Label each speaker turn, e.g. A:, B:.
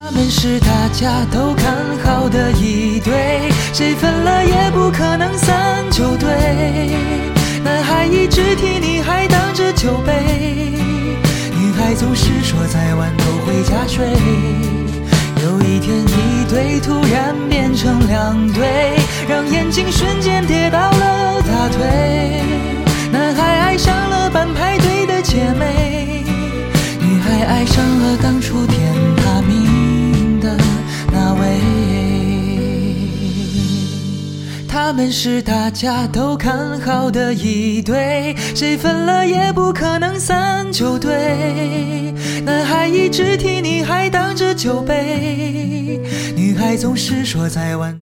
A: 他们是大家都看好的一对，谁分了也不可能三九对。男孩一直替女孩挡着酒杯，女孩总是说再晚都回家睡。有一天一对突然变成两对，让眼睛瞬间跌到了大腿。男孩爱上了办派对的姐妹，女孩爱上了当初填他名的那位。他们是大家都看好的一对，谁分了也不可能三九对。男孩一直替女孩挡着酒杯，女孩总是说再晚